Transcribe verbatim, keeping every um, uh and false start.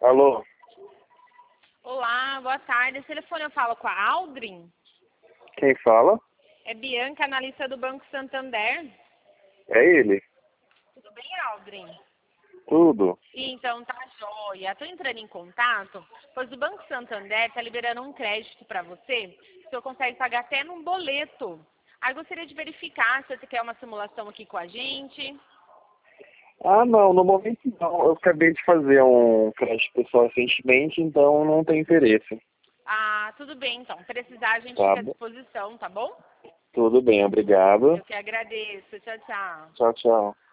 Alô? Olá, boa tarde. Esse telefone eu falo com a Aldrin? Quem fala? É Bianca, analista do Banco Santander. É ele. Tudo bem, Aldrin? Tudo. Então, tá joia. Estou entrando em contato, pois o Banco Santander está liberando um crédito para você, que o senhor consegue pagar até num boleto. Aí gostaria de verificar se você quer uma simulação aqui com a gente. Ah, não, no momento não. Eu acabei de fazer um crédito pessoal recentemente, então não tem interesse. Ah, tudo bem, então. Precisar, a gente Tá fica à bom. disposição, tá bom? Tudo bem, obrigado. Eu que agradeço. Tchau, tchau. Tchau, tchau.